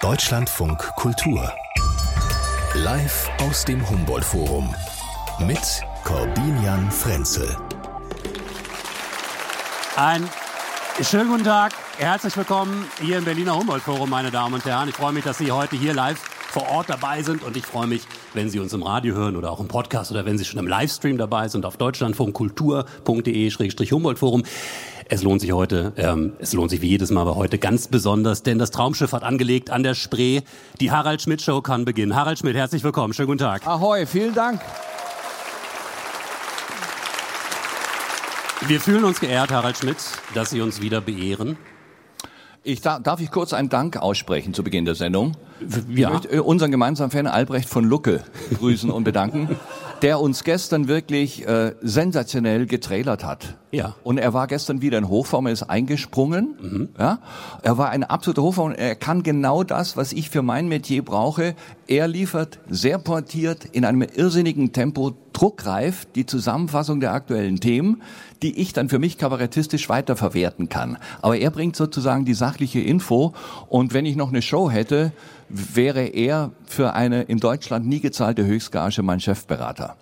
Deutschlandfunk Kultur. Live aus dem Humboldt-Forum. Mit Corbinian Frenzel. Einen schönen guten Tag. Herzlich willkommen hier im Berliner Humboldt-Forum, meine Damen und Herren. Ich freue mich, dass Sie heute hier live vor Ort dabei sind. Und ich freue mich, wenn Sie uns im Radio hören oder auch im Podcast oder wenn Sie schon im Livestream dabei sind auf deutschlandfunkkultur.de/Humboldt-Forum. Es lohnt sich heute, es lohnt sich wie jedes Mal, aber heute ganz besonders, denn das Traumschiff hat angelegt an der Spree. Die Harald Schmidt Show kann beginnen. Harald Schmidt, herzlich willkommen. Schönen guten Tag. Ahoi, vielen Dank. Wir fühlen uns geehrt, Harald Schmidt, dass Sie uns wieder beehren. Darf ich kurz einen Dank aussprechen zu Beginn der Sendung? Ja. Ich möchte unseren gemeinsamen Fan Albrecht von Lucke grüßen und bedanken, der uns gestern wirklich sensationell getrailert hat. Ja. Und er war gestern wieder in Hochform, er ist eingesprungen. Mhm. Ja. Er war ein absoluter Hochform und er kann genau das, was ich für mein Metier brauche. Er liefert sehr pointiert in einem irrsinnigen Tempo, druckreif die Zusammenfassung der aktuellen Themen, die ich dann für mich kabarettistisch weiterverwerten kann. Aber er bringt sozusagen die sachliche Info und wenn ich noch eine Show hätte, wäre er für eine in Deutschland nie gezahlte Höchstgage mein Chefberater.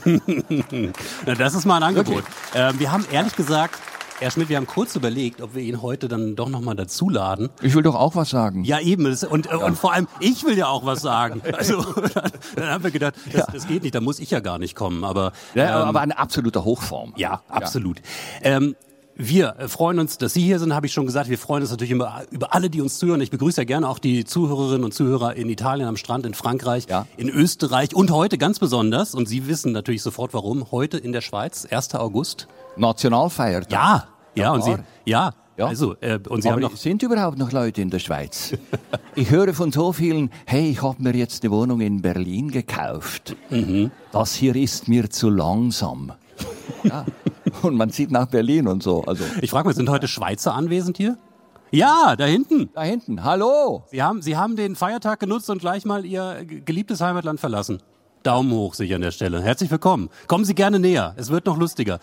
Das ist mal ein Angebot. Wir haben ehrlich gesagt, Herr Schmidt, wir haben kurz überlegt, ob wir ihn heute dann doch nochmal dazuladen. Ich will doch auch was sagen. Ja, eben. Und vor allem, ich will ja auch was sagen. Also, dann haben wir gedacht, das geht nicht, da muss ich ja gar nicht kommen. Aber ein absoluter Hochform. Ja, absolut. Ja. Wir freuen uns, dass Sie hier sind, habe ich schon gesagt. Wir freuen uns natürlich immer über alle, die uns zuhören. Ich begrüße ja gerne auch die Zuhörerinnen und Zuhörer in Italien am Strand, in Frankreich, in Österreich und heute ganz besonders. Und Sie wissen natürlich sofort warum. Heute in der Schweiz, 1. August. Nationalfeiertag. Ja, und Sie, Ja. Also, und Sie haben noch... Sind überhaupt noch Leute in der Schweiz? Ich höre von so vielen, hey, ich habe mir jetzt eine Wohnung in Berlin gekauft. Mhm. Das hier ist mir zu langsam. Ja. Und man zieht nach Berlin und so. Also. Ich frage mich, sind heute Schweizer anwesend hier? Ja, da hinten. Da hinten, hallo. Sie haben den Feiertag genutzt und gleich mal Ihr geliebtes Heimatland verlassen. Daumen hoch sich an der Stelle. Herzlich willkommen. Kommen Sie gerne näher, es wird noch lustiger.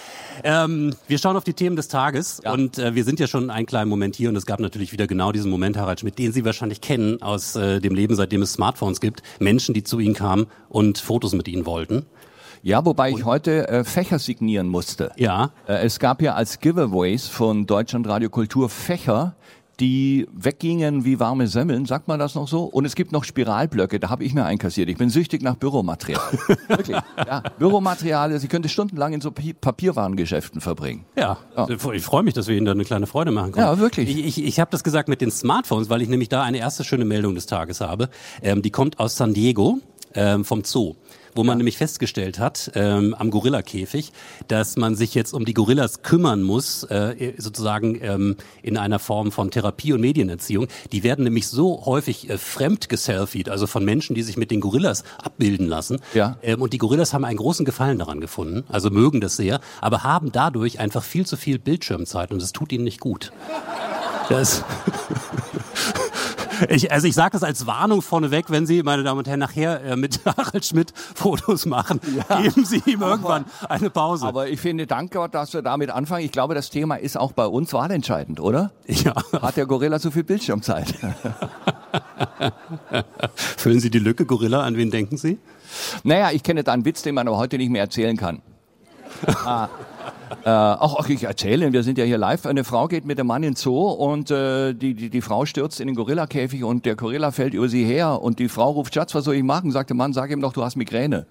Wir schauen auf die Themen des Tages und wir sind ja schon einen kleinen Moment hier und es gab natürlich wieder genau diesen Moment, Harald Schmidt, den Sie wahrscheinlich kennen aus dem Leben, seitdem es Smartphones gibt. Menschen, die zu Ihnen kamen und Fotos mit Ihnen wollten. Ja, wobei ich heute Fächer signieren musste. Ja. Es gab ja als Giveaways von Deutschlandradio Kultur Fächer, die weggingen wie warme Semmeln, sagt man das noch so? Und es gibt noch Spiralblöcke, da habe ich mir einkassiert. Ich bin süchtig nach Büromaterial. Wirklich. Ja, Büromaterial, Sie könnte stundenlang in so Papierwarengeschäften verbringen. Ja. Ich freue mich, dass wir Ihnen da eine kleine Freude machen können. Ja, wirklich. Ich habe das gesagt mit den Smartphones, weil ich nämlich da eine erste schöne Meldung des Tages habe. Die kommt aus San Diego vom Zoo, wo man nämlich festgestellt hat, am Gorillakäfig, dass man sich jetzt um die Gorillas kümmern muss, sozusagen in einer Form von Therapie und Medienerziehung. Die werden nämlich so häufig fremd geselfied, also von Menschen, die sich mit den Gorillas abbilden lassen. Ja. Und die Gorillas haben einen großen Gefallen daran gefunden, also mögen das sehr, aber haben dadurch einfach viel zu viel Bildschirmzeit und das tut ihnen nicht gut. Ich sage das als Warnung vorneweg, wenn Sie, meine Damen und Herren, nachher mit Harald Schmidt Fotos machen, geben Sie ihm irgendwann eine Pause. Aber ich finde, danke Gott, dass wir damit anfangen. Ich glaube, das Thema ist auch bei uns wahlentscheidend, oder? Ja. Hat der Gorilla so viel Bildschirmzeit? Füllen Sie die Lücke, Gorilla, an wen denken Sie? Naja, ich kenne da einen Witz, den man aber heute nicht mehr erzählen kann. Ich erzähle, wir sind ja hier live. Eine Frau geht mit dem Mann in den Zoo und die Frau stürzt in den Gorillakäfig und der Gorilla fällt über sie her und die Frau ruft, Schatz, was soll ich machen? Sagt der Mann, sag ihm doch, du hast Migräne.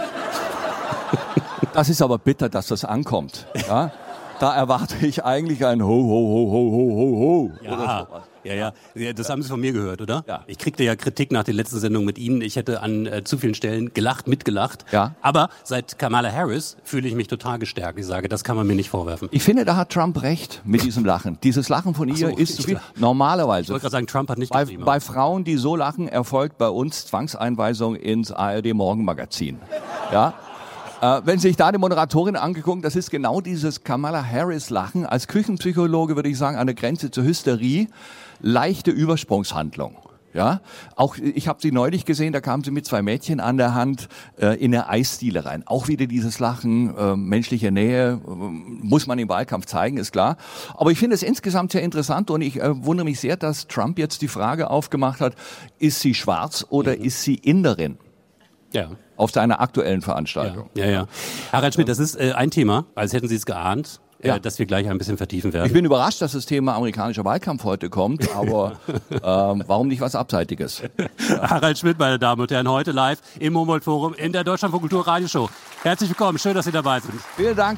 Das ist aber bitter, dass das ankommt. Ja? Da erwarte ich eigentlich ein Ho, ho, ho, ho, ho, ho, ho. Ja, das haben Sie von mir gehört, oder? Ja. Ich kriegte ja Kritik nach der letzten Sendung mit Ihnen. Ich hätte an zu vielen Stellen mitgelacht. Ja. Aber seit Kamala Harris fühle ich mich total gestärkt. Ich sage, das kann man mir nicht vorwerfen. Ich finde, da hat Trump recht mit diesem Lachen. Dieses Lachen von ihr ist zu viel. Normalerweise. Ich wollte gerade sagen, Trump hat nicht bei Frauen, die so lachen, erfolgt bei uns Zwangseinweisung ins ARD-Morgenmagazin. Ja. Wenn sich da die Moderatorin angeguckt, das ist genau dieses Kamala Harris-Lachen. Als Küchenpsychologe würde ich sagen, an der Grenze zur Hysterie, leichte Übersprungshandlung. Ja, auch ich habe sie neulich gesehen, da kamen sie mit 2 Mädchen an der Hand in der Eisdiele rein. Auch wieder dieses Lachen, menschliche Nähe, muss man im Wahlkampf zeigen, ist klar. Aber ich finde es insgesamt sehr interessant und ich wundere mich sehr, dass Trump jetzt die Frage aufgemacht hat, ist sie schwarz oder ist sie Inderin? Ja. Auf seiner aktuellen Veranstaltung. Ja. Harald Schmidt, das ist ein Thema, als hätten Sie es geahnt. Dass wir gleich ein bisschen vertiefen werden. Ich bin überrascht, dass das Thema amerikanischer Wahlkampf heute kommt, aber warum nicht was Abseitiges? Harald Schmidt, meine Damen und Herren, heute live im Humboldt-Forum in der Deutschlandfunk Kultur Radioshow. Herzlich willkommen, schön, dass Sie dabei sind. Vielen Dank.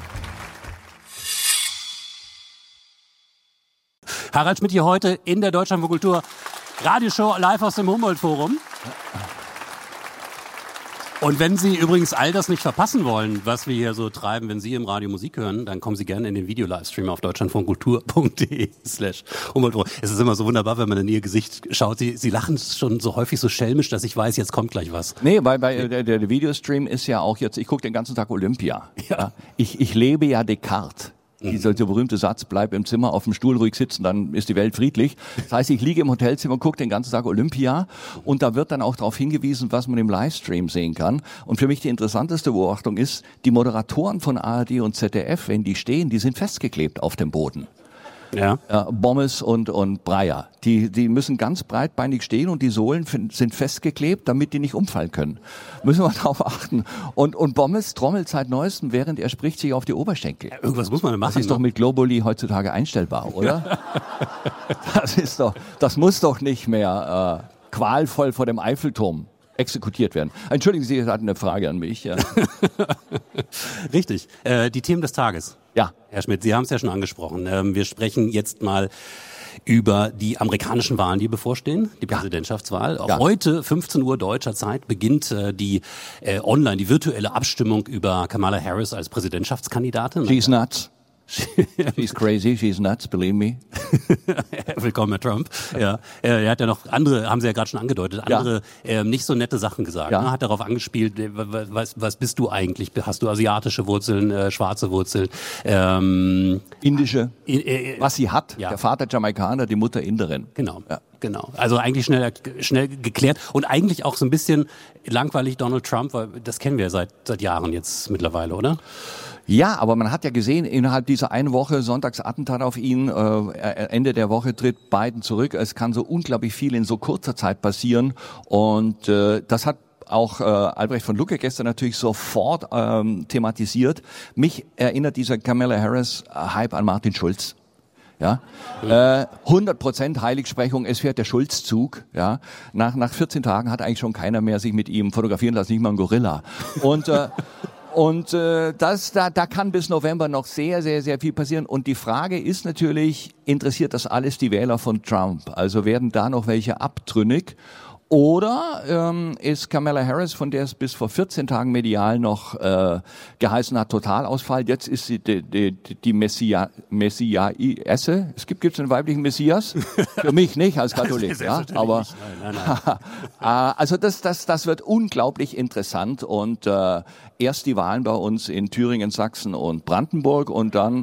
Harald Schmidt hier heute in der Deutschlandfunk Kultur Radioshow live aus dem Humboldt-Forum. Und wenn Sie übrigens all das nicht verpassen wollen, was wir hier so treiben, wenn Sie im Radio Musik hören, dann kommen Sie gerne in den Video-Livestream auf deutschlandfunkkultur.de/Humboldt. Es ist immer so wunderbar, wenn man in Ihr Gesicht schaut. Sie lachen schon so häufig so schelmisch, dass ich weiß, jetzt kommt gleich was. Nee, weil der Videostream ist ja auch jetzt, ich gucke den ganzen Tag Olympia. Ja. Ich lebe ja Descartes. Dieser berühmte Satz, bleib im Zimmer auf dem Stuhl ruhig sitzen, dann ist die Welt friedlich. Das heißt, ich liege im Hotelzimmer, gucke den ganzen Tag Olympia und da wird dann auch darauf hingewiesen, was man im Livestream sehen kann. Und für mich die interessanteste Beobachtung ist, die Moderatoren von ARD und ZDF, wenn die stehen, die sind festgeklebt auf dem Boden. Ja. Bommes und Breyer. Die müssen ganz breitbeinig stehen und die Sohlen sind festgeklebt, damit die nicht umfallen können. Müssen wir darauf achten. Und Bommes trommelt seit Neuestem, während er spricht, sich auf die Oberschenkel. Ja, irgendwas muss man machen. Das ist doch mit Globuli heutzutage einstellbar, oder? Das muss doch nicht mehr qualvoll vor dem Eiffelturm exekutiert werden. Entschuldigen Sie, Sie hatten eine Frage an mich. Ja. Richtig. Die Themen des Tages. Ja. Herr Schmidt, Sie haben es ja schon angesprochen. Wir sprechen jetzt mal über die amerikanischen Wahlen, die bevorstehen, die Präsidentschaftswahl. Ja. Heute, 15 Uhr deutscher Zeit, beginnt die virtuelle Abstimmung über Kamala Harris als Präsidentschaftskandidatin. She's nuts. She's crazy, she's nuts, believe me. Willkommen, Herr Trump. Ja, er hat ja noch andere, haben Sie ja gerade schon angedeutet, andere nicht so nette Sachen gesagt. Ja. Ne? Hat darauf angespielt, was bist du eigentlich? Hast du asiatische Wurzeln, schwarze Wurzeln? Indische. Was sie hat. Ja. Der Vater Jamaikaner, die Mutter Inderin. Genau. Ja. Genau. Also eigentlich schnell geklärt und eigentlich auch so ein bisschen langweilig Donald Trump, weil das kennen wir seit Jahren jetzt mittlerweile, oder? Ja, aber man hat ja gesehen, innerhalb dieser einen Woche Sonntagsattentat auf ihn, Ende der Woche tritt Biden zurück. Es kann so unglaublich viel in so kurzer Zeit passieren und das hat auch Albrecht von Lucke gestern natürlich sofort thematisiert. Mich erinnert dieser Kamala Harris Hype an Martin Schulz. Ja, 100% Heiligsprechung, es fährt der Schulz-Zug, ja. Nach 14 Tagen hat eigentlich schon keiner mehr sich mit ihm fotografieren lassen, nicht mal ein Gorilla. Und da kann bis November noch sehr, sehr, sehr viel passieren. Und die Frage ist natürlich, interessiert das alles die Wähler von Trump? Also werden da noch welche abtrünnig? Oder ist Kamala Harris, von der es bis vor 14 Tagen medial noch geheißen hat, Totalausfall, jetzt ist sie die Messiaesse. Gibt's einen weiblichen Messias? Für mich nicht als Katholik, ja. Aber nein. also das wird unglaublich interessant und erst die Wahlen bei uns in Thüringen, Sachsen und Brandenburg und dann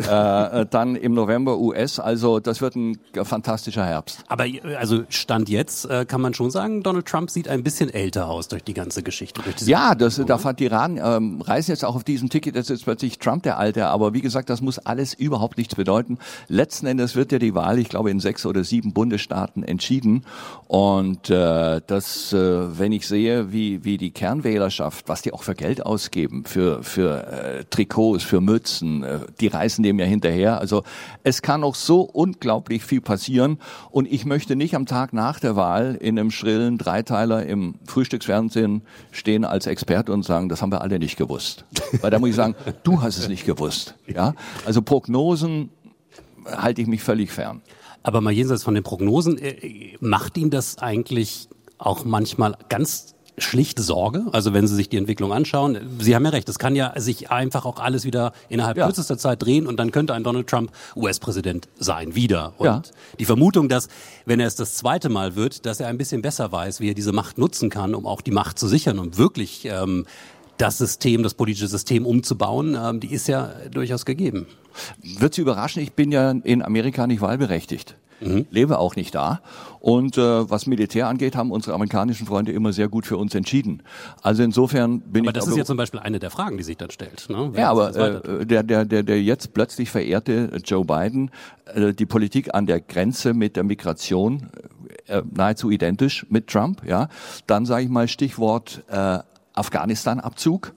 im November US. Also das wird ein fantastischer Herbst. Aber also Stand jetzt kann man schon sagen, Donald Trump sieht ein bisschen älter aus durch die ganze Geschichte. Ja, da fand die Iran reisen jetzt auch auf diesem Ticket, das ist jetzt plötzlich Trump der Alte. Aber wie gesagt, das muss alles überhaupt nichts bedeuten. Letzten Endes wird ja die Wahl, ich glaube, in 6 oder 7 Bundesstaaten entschieden. Und wenn ich sehe, wie die Kernwählerschaft, was die auch für Geld ausgeben, für Trikots, für Mützen, die reisen dem ja hinterher. Also es kann noch so unglaublich viel passieren. Und ich möchte nicht am Tag nach der Wahl in einem schrillen Dreiteiler im Frühstücksfernsehen stehen als Experte und sagen, das haben wir alle nicht gewusst. Weil da muss ich sagen, du hast es nicht gewusst. Ja? Also Prognosen halte ich mich völlig fern. Aber mal jenseits von den Prognosen, macht Ihnen das eigentlich auch manchmal ganz schlichte Sorge? Also wenn Sie sich die Entwicklung anschauen, Sie haben ja recht, es kann ja sich einfach auch alles wieder innerhalb kürzester Zeit drehen und dann könnte ein Donald Trump US-Präsident sein, wieder. Und die Vermutung, dass, wenn er es das zweite Mal wird, dass er ein bisschen besser weiß, wie er diese Macht nutzen kann, um auch die Macht zu sichern und wirklich das politische System umzubauen, die ist ja durchaus gegeben. Wird Sie überraschen, ich bin ja in Amerika nicht wahlberechtigt. lebe auch nicht da. Und was Militär angeht, haben unsere amerikanischen Freunde immer sehr gut für uns entschieden. Also insofern bin ich... Aber das ist ja zum Beispiel eine der Fragen, die sich dann stellt. Ne? Ja, aber der jetzt plötzlich verehrte Joe Biden, die Politik an der Grenze mit der Migration nahezu identisch mit Trump, ja. Dann sage ich mal Stichwort Afghanistan-Abzug.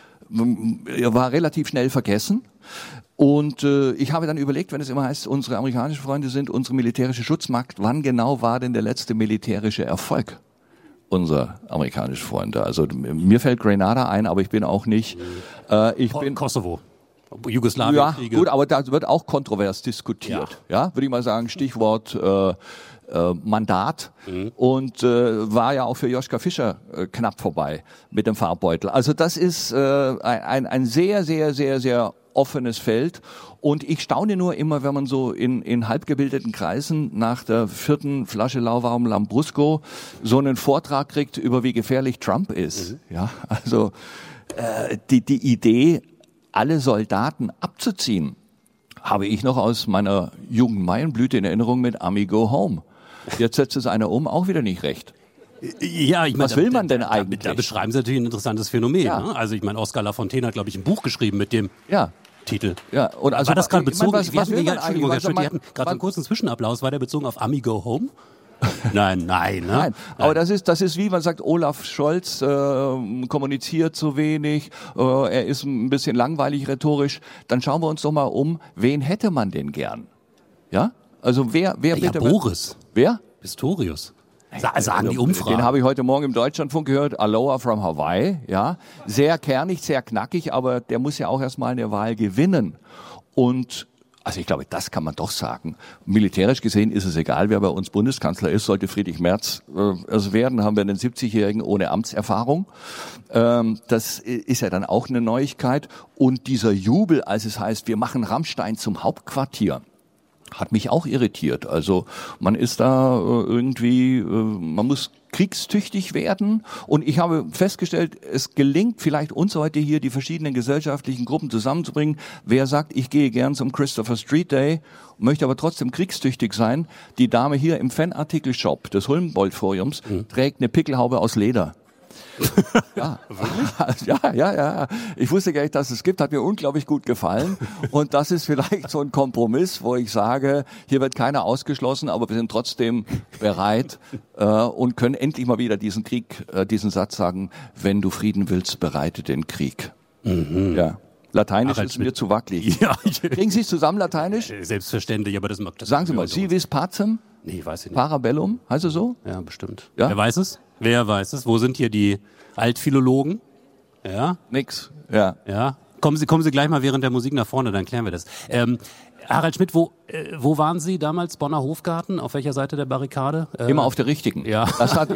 Er war relativ schnell vergessen. Und ich habe dann überlegt, wenn es immer heißt, unsere amerikanischen Freunde sind unsere militärische Schutzmacht, wann genau war denn der letzte militärische Erfolg unserer amerikanischen Freunde? Also mir fällt Grenada ein, aber ich bin auch nicht... Kosovo. Jugoslawien. Ja, gut, aber da wird auch kontrovers diskutiert. Ja, würde ich mal sagen, Stichwort Mandat und war ja auch für Joschka Fischer knapp vorbei mit dem Farbbeutel. Also das ist ein sehr, sehr, sehr, sehr offenes Feld und ich staune nur immer, wenn man so in halbgebildeten Kreisen nach der 4. Flasche lauwarmem Lambrusco so einen Vortrag kriegt über wie gefährlich Trump ist. Ja, also die Idee, alle Soldaten abzuziehen, habe ich noch aus meiner Jugendmaienblüte in Erinnerung mit Army Go Home. Jetzt setzt es einer auch wieder nicht recht. Ja, ich meine, was will man denn eigentlich? Da beschreiben Sie natürlich ein interessantes Phänomen. Ja. Ne? Also ich meine, Oskar Lafontaine hat, glaube ich, ein Buch geschrieben mit dem Titel. Ja, und also, war das gerade bezogen? Was will man Entschuldigung, Herr Schmidt, die hatten gerade einen kurzen Zwischenapplaus. War der bezogen auf Army Go Home? Nein. Aber das ist wie man sagt, Olaf Scholz kommuniziert zu wenig, er ist ein bisschen langweilig rhetorisch. Dann schauen wir uns doch mal um, wen hätte man denn gern? Ja? Also wer bitte? Boris. Wer? Pistorius. Sagen die Umfragen. Den habe ich heute Morgen im Deutschlandfunk gehört. Aloha from Hawaii. Ja, sehr kernig, sehr knackig, aber der muss ja auch erstmal eine Wahl gewinnen. Und also ich glaube, das kann man doch sagen. Militärisch gesehen ist es egal, wer bei uns Bundeskanzler ist. Sollte Friedrich Merz es werden, haben wir einen 70-Jährigen ohne Amtserfahrung. Das ist ja dann auch eine Neuigkeit. Und dieser Jubel, als es heißt, wir machen Rammstein zum Hauptquartier, hat mich auch irritiert. Also man ist da irgendwie, man muss kriegstüchtig werden. Und ich habe festgestellt, es gelingt vielleicht uns heute hier, die verschiedenen gesellschaftlichen Gruppen zusammenzubringen. Wer sagt, ich gehe gern zum Christopher Street Day, möchte aber trotzdem kriegstüchtig sein. Die Dame hier im Fanartikel-Shop des Humboldt-Forums trägt eine Pickelhaube aus Leder. Ja. Ich wusste gar nicht, dass es gibt. Hat mir unglaublich gut gefallen. Und das ist vielleicht so ein Kompromiss, wo ich sage, hier wird keiner ausgeschlossen, aber wir sind trotzdem bereit und können endlich mal wieder diesen Satz sagen, wenn du Frieden willst, bereite den Krieg. Ja. Lateinisch ist mir zu wackelig. Ja. Kriegen Sie es zusammen, Lateinisch? Selbstverständlich, aber das sagen Sie mal, si vis pacem? Nee, weiß ich nicht. Parabellum, heißt es so? Ja, bestimmt. Ja? Wer weiß es? Wo sind hier die Altphilologen? Ja? Nix. Ja. Kommen Sie gleich mal während der Musik nach vorne, dann klären wir das. Harald Schmidt, wo waren Sie damals? Bonner Hofgarten? Auf welcher Seite der Barrikade? Immer auf der richtigen. Ja.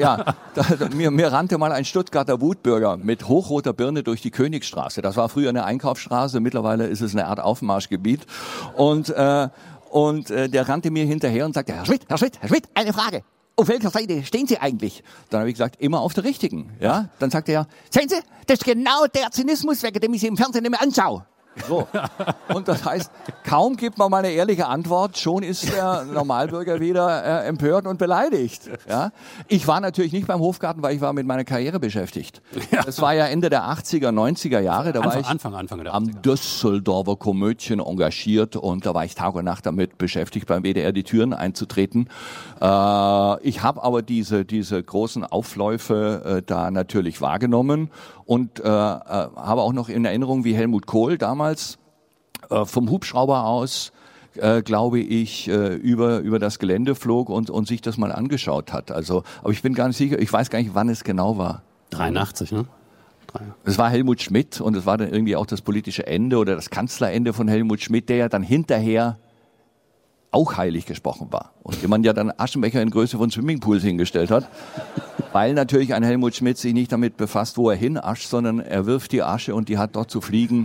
Mir rannte mal ein Stuttgarter Wutbürger mit hochroter Birne durch die Königsstraße. Das war früher eine Einkaufsstraße, mittlerweile ist es eine Art Aufmarschgebiet. Und der rannte mir hinterher und sagte, Herr Schmidt, eine Frage. Auf welcher Seite stehen Sie eigentlich? Dann habe ich gesagt, immer auf der richtigen. Ja? Dann sagte er, sehen Sie, das ist genau der Zynismus, wegen dem ich Sie im Fernsehen nicht mehr anschaue. So. Und das heißt, kaum gibt man mal eine ehrliche Antwort, schon ist der Normalbürger wieder empört und beleidigt. Ja? Ich war natürlich nicht beim Hofgarten, weil ich war mit meiner Karriere beschäftigt. Ja. Das war ja Ende der 80er, 90er Jahre. Da war ich Anfang der 80er. Am Düsseldorfer Komödien engagiert und da war ich Tag und Nacht damit beschäftigt, beim WDR die Türen einzutreten. Ich habe aber diese großen Aufläufe da natürlich wahrgenommen und habe auch noch in Erinnerung, wie Helmut Kohl damals vom Hubschrauber aus, glaube ich, über das Gelände flog und sich das mal angeschaut hat. Also, aber ich bin gar nicht sicher, ich weiß gar nicht, wann es genau war. 83, ne? Es war Helmut Schmidt und es war dann irgendwie auch das politische Ende oder das Kanzlerende von Helmut Schmidt, der ja dann hinterher auch heilig gesprochen war. Und jemand ja dann Aschenbecher in Größe von Swimmingpools hingestellt hat, weil natürlich ein Helmut Schmidt sich nicht damit befasst, wo er hinascht, sondern er wirft die Asche und die hat dort zu fliegen,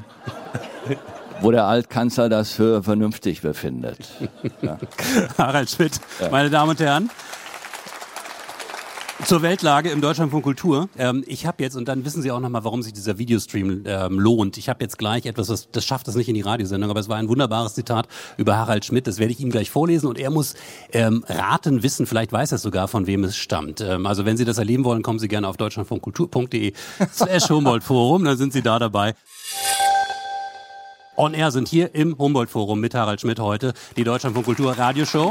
wo der Altkanzler das für vernünftig befindet. Ja. Harald Schmidt, meine Damen und Herren. Zur Weltlage im Deutschlandfunk Kultur. Ich habe jetzt, und dann wissen Sie auch nochmal, warum sich dieser Videostream lohnt. Ich habe jetzt gleich etwas, das schafft es nicht in die Radiosendung, aber es war ein wunderbares Zitat über Harald Schmidt. Das werde ich ihm gleich vorlesen und er muss raten, wissen, vielleicht weiß er sogar, von wem es stammt. Also wenn Sie das erleben wollen, kommen Sie gerne auf deutschlandfunkkultur.de/Humboldt-Forum, dann sind Sie da dabei. On Air sind hier im Humboldt-Forum mit Harald Schmidt heute die Deutschlandfunk Kultur Radioshow.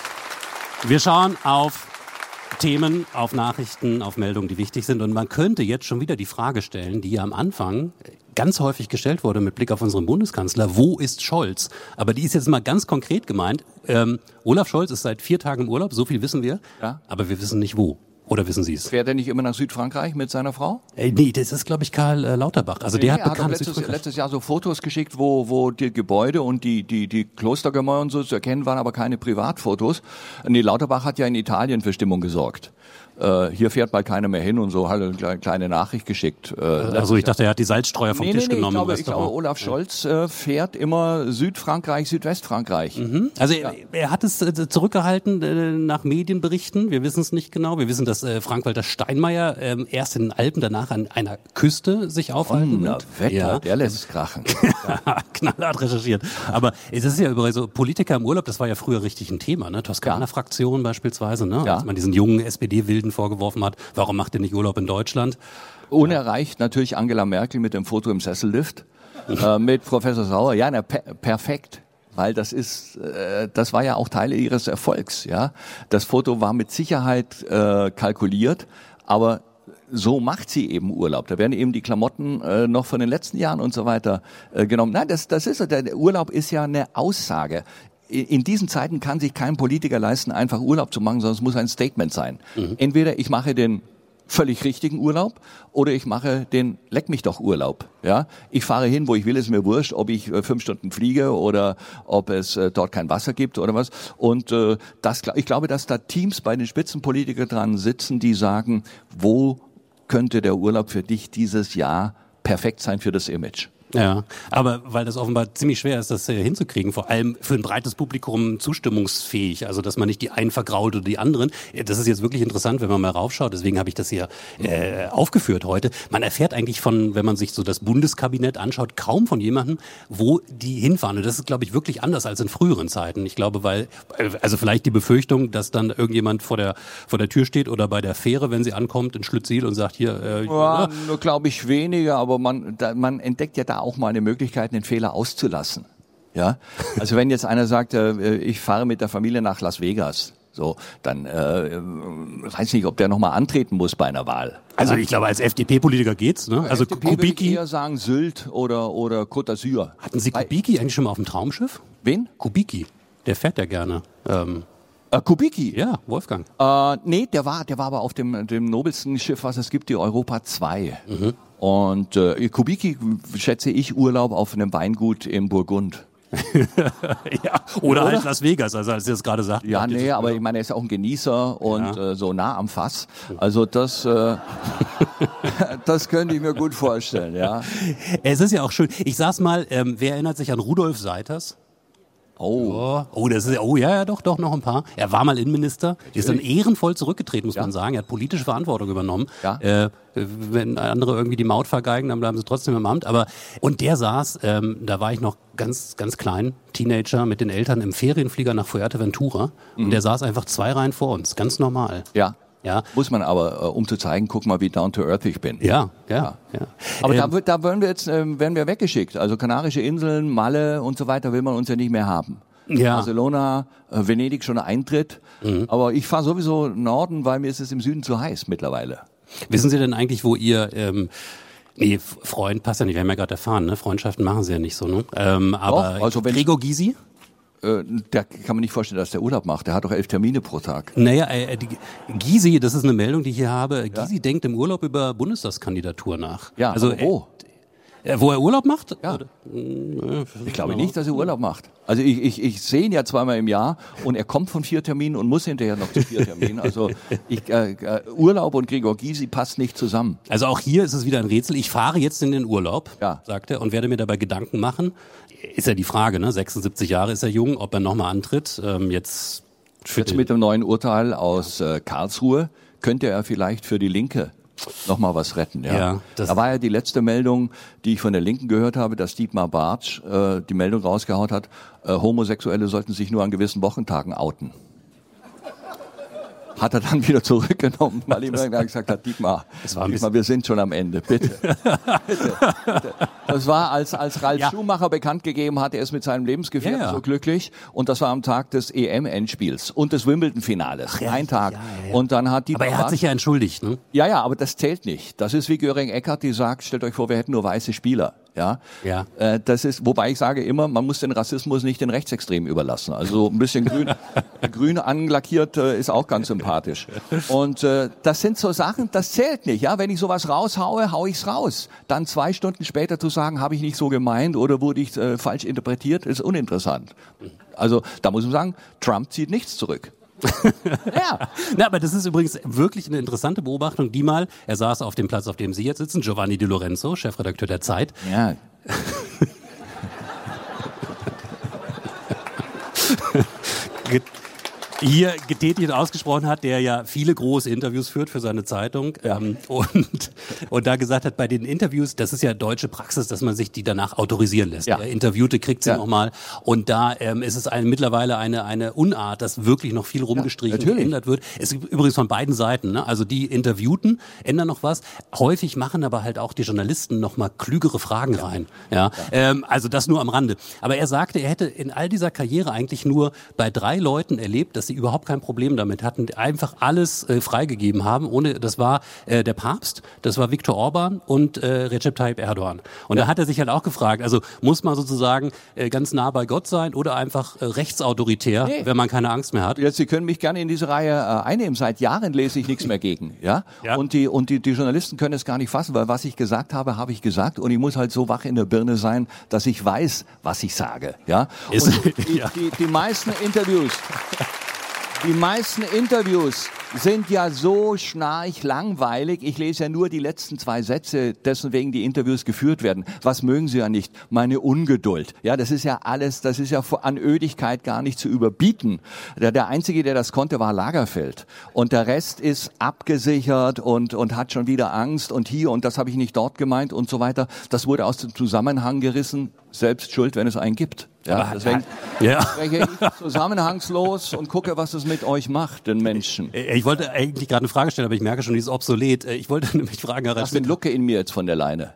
Wir schauen auf Themen, auf Nachrichten, auf Meldungen, die wichtig sind. Und man könnte jetzt schon wieder die Frage stellen, die ja am Anfang ganz häufig gestellt wurde mit Blick auf unseren Bundeskanzler, wo ist Scholz? Aber die ist jetzt mal ganz konkret gemeint. Olaf Scholz ist seit 4 Tagen im Urlaub, so viel wissen wir, ja. Aber wir wissen nicht wo. Oder wissen Sie es? Fährt er nicht immer nach Südfrankreich mit seiner Frau? Nee, das ist, glaube ich, Karl Lauterbach. Also der hat bekannt letztes Jahr so Fotos geschickt, wo die Gebäude und die Klostergemäuer und so zu erkennen waren, aber keine Privatfotos. Nee, Lauterbach hat ja in Italien für Stimmung gesorgt. Hier fährt bald keiner mehr hin und so, hat eine kleine Nachricht geschickt. Also ich dachte, er hat die Salzstreuer vom Tisch genommen. Ich glaube, Olaf Scholz fährt immer Südfrankreich, Südwestfrankreich. Mhm. Also er hat es zurückgehalten nach Medienberichten. Wir wissen es nicht genau. Wir wissen, dass Frank-Walter Steinmeier erst in den Alpen, danach an einer Küste sich aufhalten wird. Wetter, der lässt es krachen. Knallhart recherchiert. Aber es ist ja übrigens so, Politiker im Urlaub, das war ja früher richtig ein Thema, ne? Toskana-Fraktion beispielsweise, ne? Als man diesen jungen SPD-Wilden vorgeworfen hat, warum macht ihr nicht Urlaub in Deutschland? Unerreicht natürlich Angela Merkel mit dem Foto im Sessellift, mit Professor Sauer. Ja, perfekt. Weil das war ja auch Teil ihres Erfolgs, ja. Das Foto war mit Sicherheit kalkuliert, aber so macht sie eben Urlaub. Da werden eben die Klamotten noch von den letzten Jahren und so weiter genommen. Nein, das ist der Urlaub ist ja eine Aussage. In diesen Zeiten kann sich kein Politiker leisten, einfach Urlaub zu machen, sondern es muss ein Statement sein. Mhm. Entweder ich mache den völlig richtigen Urlaub oder ich mache den Leck mich doch Urlaub. Ja, ich fahre hin, wo ich will, ist mir wurscht, ob ich 5 Stunden fliege oder ob es dort kein Wasser gibt oder was. Und ich glaube, dass da Teams bei den Spitzenpolitikern dran sitzen, die sagen, wo könnte der Urlaub für dich dieses Jahr perfekt sein für das Image? Ja, aber weil das offenbar ziemlich schwer ist, das hinzukriegen, vor allem für ein breites Publikum zustimmungsfähig, also dass man nicht die einen vergrault oder die anderen. Das ist jetzt wirklich interessant, wenn man mal raufschaut, deswegen habe ich das hier aufgeführt heute. Man erfährt eigentlich wenn man sich so das Bundeskabinett anschaut, kaum von jemandem, wo die hinfahren. Und das ist, glaube ich, wirklich anders als in früheren Zeiten. Ich glaube, also vielleicht die Befürchtung, dass dann irgendjemand vor der Tür steht oder bei der Fähre, wenn sie ankommt, in Schlüttsiel und sagt, hier... nur glaube ich weniger, aber man entdeckt ja da auch mal eine Möglichkeit, den Fehler auszulassen. Ja, also wenn jetzt einer sagt, ich fahre mit der Familie nach Las Vegas, so, dann weiß nicht, ob der nochmal antreten muss bei einer Wahl. Also ich glaube, als FDP-Politiker geht's, ne? Also FDP würde ich eher sagen Sylt oder Côte d'Azur. Hatten Sie Kubicki eigentlich schon mal auf dem Traumschiff? Wen? Kubicki. Der fährt ja gerne. Kubicki? Ja, Wolfgang. Nee, der war aber auf dem nobelsten Schiff, was es gibt, die Europa 2. Mhm. Und Kubicki schätze ich Urlaub auf einem Weingut im Burgund. Ja, oder halt Las Vegas, also als Sie das gerade sagten. Ja, nee, aber ich meine, er ist auch ein Genießer und so nah am Fass. Also das könnte ich mir gut vorstellen, ja. Es ist ja auch schön. Ich sag's mal, wer erinnert sich an Rudolf Seiters? Doch, noch ein paar. Er war mal Innenminister, ist dann ehrenvoll zurückgetreten, muss man sagen. Er hat politische Verantwortung übernommen. Ja. Wenn andere irgendwie die Maut vergeigen, dann bleiben sie trotzdem im Amt. Und der saß, da war ich noch ganz, ganz klein, Teenager mit den Eltern im Ferienflieger nach Fuerteventura. Mhm. Und der saß einfach 2 Reihen vor uns, ganz normal. Ja. Ja. Muss man aber, um zu zeigen, guck mal, wie down to earth ich bin. Ja. Aber da werden wir weggeschickt. Also Kanarische Inseln, Malle und so weiter will man uns ja nicht mehr haben. Ja. Barcelona, Venedig schon Eintritt. Mhm. Aber ich fahre sowieso Norden, weil mir ist es im Süden zu heiß mittlerweile. Wissen Sie denn eigentlich, wo Ihr Freund passt ja nicht, wir haben ja gerade erfahren, ne? Freundschaften machen Sie ja nicht so, ne? Aber doch, also Gregor Gysi? Der kann man nicht vorstellen, dass der Urlaub macht. Der hat doch 11 Termine pro Tag. Naja, Gysi, das ist eine Meldung, die ich hier habe. Ja? Gysi denkt im Urlaub über Bundestagskandidatur nach. Ja, also wo? Wo er Urlaub macht? Ja. Ich glaube nicht, dass er Urlaub macht. Also ich sehe ihn ja 2-mal im Jahr und er kommt von 4 Terminen und muss hinterher noch zu 4 Terminen. Also Urlaub und Gregor Gysi passt nicht zusammen. Also auch hier ist es wieder ein Rätsel. Ich fahre jetzt in den Urlaub, sagt er, und werde mir dabei Gedanken machen. Ist ja die Frage, ne? 76 Jahre ist er jung, ob er nochmal antritt. Jetzt mit dem neuen Urteil aus Karlsruhe könnte er vielleicht für die Linke noch mal was retten. Ja. Ja, Da war ja die letzte Meldung, die ich von der Linken gehört habe, dass Dietmar Bartsch die Meldung rausgehaut hat, Homosexuelle sollten sich nur an gewissen Wochentagen outen. Hat er dann wieder zurückgenommen, weil ihm irgendwann gesagt hat, Dietmar, wir sind schon am Ende, bitte. bitte. Das war, als Ralf Schumacher bekannt gegeben hat, er ist mit seinem Lebensgefährten so glücklich, und das war am Tag des EM-Endspiels und des Wimbledon-Finales, ein Tag. Und dann hat Dietmar Aber er hat sich ja entschuldigt, ne? Ja, aber das zählt nicht. Das ist wie Göring-Eckardt, die sagt, stellt euch vor, wir hätten nur weiße Spieler. Ja. Das ist, wobei ich sage immer, man muss den Rassismus nicht den Rechtsextremen überlassen. Also ein bisschen grün anlackiert ist auch ganz sympathisch. Und das sind so Sachen, das zählt nicht. Ja, wenn ich sowas raushaue, hau ich's raus. Dann 2 Stunden später zu sagen, habe ich nicht so gemeint oder wurde ich falsch interpretiert, ist uninteressant. Also da muss man sagen, Trump zieht nichts zurück. Ja. Na, aber das ist übrigens wirklich eine interessante Beobachtung, die mal, er saß auf dem Platz, auf dem Sie jetzt sitzen, Giovanni Di Lorenzo, Chefredakteur der Zeit. Ja. Hier getätigt und ausgesprochen hat, der ja viele große Interviews führt für seine Zeitung und da gesagt hat, bei den Interviews, das ist ja deutsche Praxis, dass man sich die danach autorisieren lässt. Ja. Der Interviewte kriegt sie nochmal und da ist es mittlerweile eine Unart, dass wirklich noch viel rumgestrichen und geändert wird. Es ist übrigens von beiden Seiten, ne? Also die Interviewten ändern noch was, häufig machen aber halt auch die Journalisten noch mal klügere Fragen rein. Ja. Also das nur am Rande. Aber er sagte, er hätte in all dieser Karriere eigentlich nur bei 3 Leuten erlebt, dass sie überhaupt kein Problem damit hatten, einfach alles freigegeben haben. Das war der Papst, das war Viktor Orban und Recep Tayyip Erdogan. Und da hat er sich halt auch gefragt, also muss man sozusagen ganz nah bei Gott sein oder einfach rechtsautoritär, wenn man keine Angst mehr hat? Jetzt, Sie können mich gerne in diese Reihe einnehmen. Seit Jahren lese ich nichts mehr gegen. Ja? Und die Journalisten können es gar nicht fassen, weil was ich gesagt habe, habe ich gesagt. Und ich muss halt so wach in der Birne sein, dass ich weiß, was ich sage. Ja? Und die meisten Interviews sind ja so schnarchlangweilig. Ich lese ja nur die letzten 2 Sätze, dessen wegen die Interviews geführt werden. Was mögen Sie ja nicht? Meine Ungeduld. Ja, das ist ja alles, das ist ja an Ödigkeit gar nicht zu überbieten. Der Einzige, der das konnte, war Lagerfeld. Und der Rest ist abgesichert und hat schon wieder Angst und hier und das habe ich nicht dort gemeint und so weiter. Das wurde aus dem Zusammenhang gerissen. Selbst schuld, wenn es einen gibt. Ja, deswegen spreche ich zusammenhangslos und gucke, was es mit euch macht, den Menschen. Ich wollte eigentlich gerade eine Frage stellen, aber ich merke schon, die ist obsolet. Ich wollte nämlich fragen, Herr Lass den Lucke in mir jetzt von der Leine.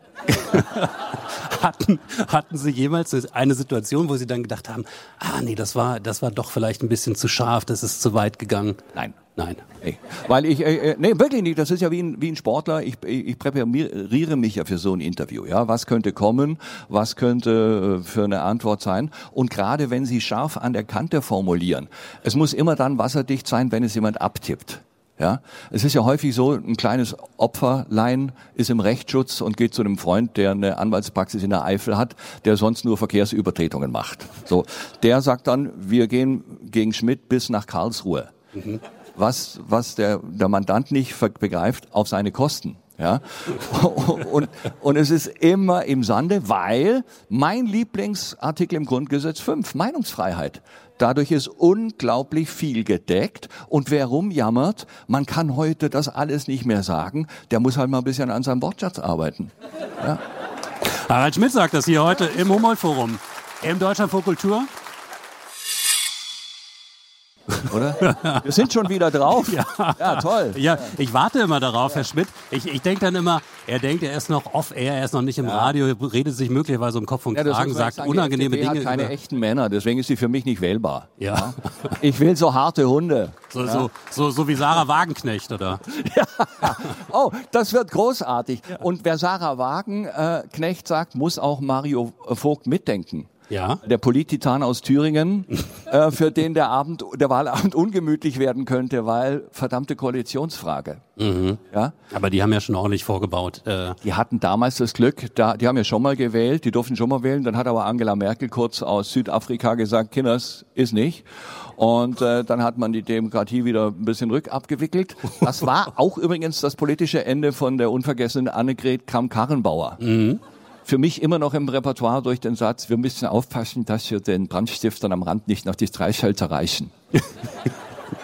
Hatten Sie jemals eine Situation, wo Sie dann gedacht haben, nee, das war doch vielleicht ein bisschen zu scharf, das ist zu weit gegangen? Nein. Hey. Weil wirklich nicht, das ist ja wie ein Sportler, ich präpariere mich ja für so ein Interview, ja, was könnte kommen, was könnte für eine Antwort sein, und gerade wenn Sie scharf an der Kante formulieren, es muss immer dann wasserdicht sein, wenn es jemand abtippt. Ja, es ist ja häufig so, ein kleines Opferlein ist im Rechtsschutz und geht zu einem Freund, der eine Anwaltspraxis in der Eifel hat, der sonst nur Verkehrsübertretungen macht. So, der sagt dann, wir gehen gegen Schmidt bis nach Karlsruhe. Mhm. Was der Mandant nicht begreift, auf seine Kosten. Ja, und es ist immer im Sande, weil mein Lieblingsartikel im Grundgesetz 5, Meinungsfreiheit. Dadurch ist unglaublich viel gedeckt, und wer rumjammert, man kann heute das alles nicht mehr sagen, der muss halt mal ein bisschen an seinem Wortschatz arbeiten. Ja. Harald Schmidt sagt das hier heute im Humboldt-Forum, im Deutschlandfunk Kultur. Oder? Wir sind schon wieder drauf. Ja, toll. Ja, ich warte immer darauf, Herr Schmidt. Ich denke dann immer, er denkt, er ist noch off-air, er ist noch nicht im Radio, redet sich möglicherweise um Kopf und Kragen, sagt unangenehme Dinge. Die FDP hat keine echten Männer, deswegen ist sie für mich nicht wählbar. Ja. Ich will so harte Hunde. So wie Sarah Wagenknecht, oder? Ja. Oh, das wird großartig. Ja. Und wer Sarah Wagenknecht sagt, muss auch Mario Vogt mitdenken. Ja. Der Polittitan aus Thüringen, für den der Wahlabend ungemütlich werden könnte, weil verdammte Koalitionsfrage. Mhm. Ja? Aber die haben ja schon ordentlich vorgebaut. Die hatten damals das Glück, die haben ja schon mal gewählt, die durften schon mal wählen, dann hat aber Angela Merkel kurz aus Südafrika gesagt, Kinders, ist nicht. Und dann hat man die Demokratie wieder ein bisschen rückabgewickelt. Das war auch übrigens das politische Ende von der unvergessenen Annegret Kramp-Karrenbauer. Mhm. Für mich immer noch im Repertoire durch den Satz, wir müssen aufpassen, dass wir den Brandstiftern am Rand nicht noch die Streichhölzer reichen.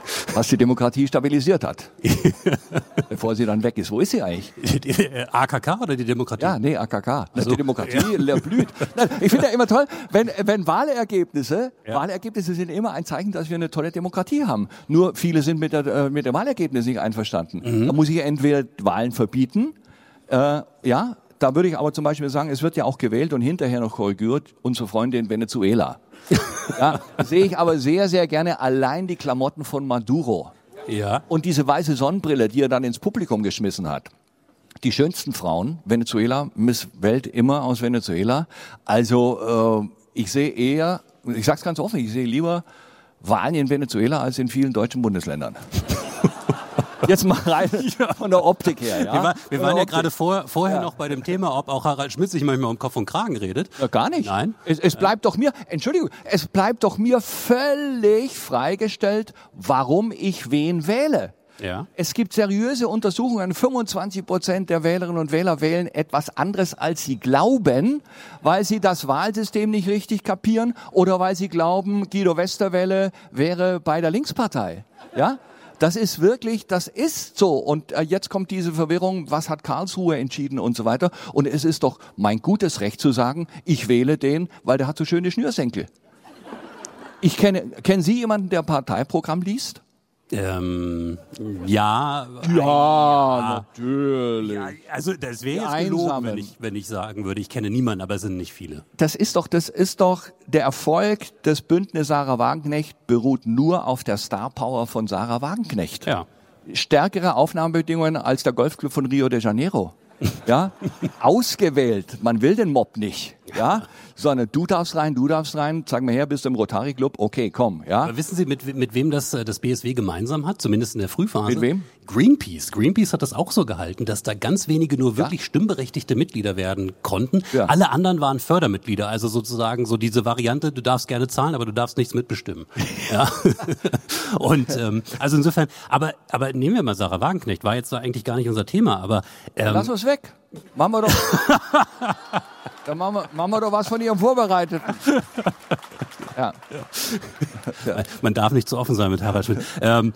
Was die Demokratie stabilisiert hat. Bevor sie dann weg ist. Wo ist sie eigentlich? AKK oder die Demokratie? Ja, nee, AKK. Die Demokratie blüht. Nein, ich finde ja immer toll, wenn Wahlergebnisse sind immer ein Zeichen, dass wir eine tolle Demokratie haben. Nur viele sind mit der Wahlergebnis nicht einverstanden. Da muss ich entweder Wahlen verbieten, da würde ich aber zum Beispiel sagen, es wird ja auch gewählt und hinterher noch korrigiert, unsere Freunde in Venezuela. Ja, sehe ich aber sehr, sehr gerne allein die Klamotten von Maduro. Ja. Und diese weiße Sonnenbrille, die er dann ins Publikum geschmissen hat. Die schönsten Frauen, Venezuela, Miss Welt immer aus Venezuela. Also ich sehe eher, ich sag's ganz offen, ich sehe lieber Wahlen in Venezuela als in vielen deutschen Bundesländern. Jetzt mal rein von der Optik her. Ja? Wir waren ja gerade vorher noch bei dem Thema, ob auch Harald Schmidt sich manchmal um Kopf und Kragen redet. Ja, gar nicht. Nein. Es bleibt doch mir, es bleibt doch mir völlig freigestellt, warum ich wen wähle. Ja. Es gibt seriöse Untersuchungen, 25% der Wählerinnen und Wähler wählen etwas anderes, als sie glauben, weil sie das Wahlsystem nicht richtig kapieren oder weil sie glauben, Guido Westerwelle wäre bei der Linkspartei. Ja? Das ist so. Und jetzt kommt diese Verwirrung, was hat Karlsruhe entschieden und so weiter. Und es ist doch mein gutes Recht zu sagen, ich wähle den, weil der hat so schöne Schnürsenkel. Kennen Sie jemanden, der Parteiprogramm liest? Ja, natürlich. Ja, also das wäre jetzt gelogen, wenn ich sagen würde, ich kenne niemanden, aber es sind nicht viele. Das ist doch der Erfolg des Bündnis Sarah Wagenknecht beruht nur auf der Starpower von Sarah Wagenknecht. Ja. Stärkere Aufnahmebedingungen als der Golfclub von Rio de Janeiro. Ja, ausgewählt. Man will den Mob nicht. Ja, sondern du darfst rein, zeig mal her, bist du im Rotary Club, okay, komm, ja. Aber wissen Sie, mit wem das BSW gemeinsam hat, zumindest in der Frühphase? Mit wem? Greenpeace. Greenpeace hat das auch so gehalten, dass da ganz wenige nur wirklich stimmberechtigte Mitglieder werden konnten. Ja. Alle anderen waren Fördermitglieder, also sozusagen so diese Variante, du darfst gerne zahlen, aber du darfst nichts mitbestimmen. Ja. Und also insofern, aber nehmen wir mal Sarah Wagenknecht, war jetzt eigentlich gar nicht unser Thema, aber lass uns weg. Machen wir doch. Dann machen wir doch was von Ihrem Vorbereiteten. Ja. Man darf nicht zu offen sein mit Harald Schmidt.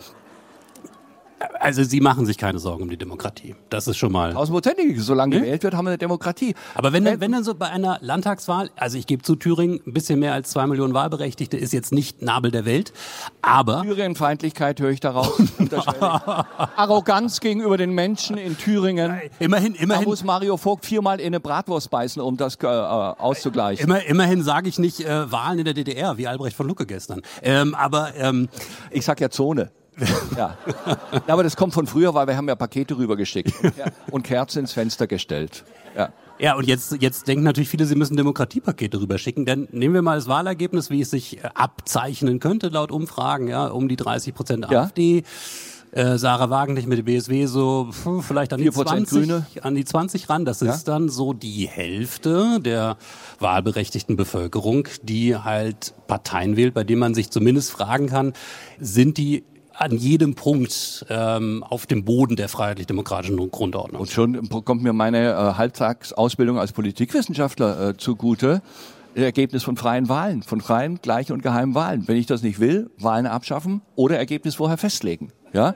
Also Sie machen sich keine Sorgen um die Demokratie. Das ist schon mal... Tausendprozentig. Solange gewählt wird, haben wir eine Demokratie. Aber wenn dann so bei einer Landtagswahl, also ich gebe zu, Thüringen, ein bisschen mehr als 2 Millionen Wahlberechtigte, ist jetzt nicht Nabel der Welt, aber... Thüringen-Feindlichkeit höre ich daraus. Arroganz gegenüber den Menschen in Thüringen. Immerhin. Da muss Mario Vogt 4-mal in eine Bratwurst beißen, um das auszugleichen. Immerhin sage ich nicht Wahlen in der DDR, wie Albrecht von Lucke gestern. Ich sag ja Zone. Ja. Aber das kommt von früher, weil wir haben ja Pakete rübergeschickt und Kerzen ins Fenster gestellt. Ja. Ja, und jetzt denken natürlich viele, sie müssen Demokratiepakete rüberschicken. Denn nehmen wir mal das Wahlergebnis, wie es sich abzeichnen könnte, laut Umfragen, ja, um die 30% AfD. Sarah Wagenknecht mit dem BSW so vielleicht an die 20 ran. Das ist dann so die Hälfte der wahlberechtigten Bevölkerung, die halt Parteien wählt, bei denen man sich zumindest fragen kann, sind die an jedem Punkt auf dem Boden der freiheitlich-demokratischen Grundordnung. Und schon kommt mir meine Halbtagsausbildung als Politikwissenschaftler zugute. Ergebnis von freien Wahlen, von freien, gleichen und geheimen Wahlen. Wenn ich das nicht will, Wahlen abschaffen oder Ergebnis vorher festlegen. Ja?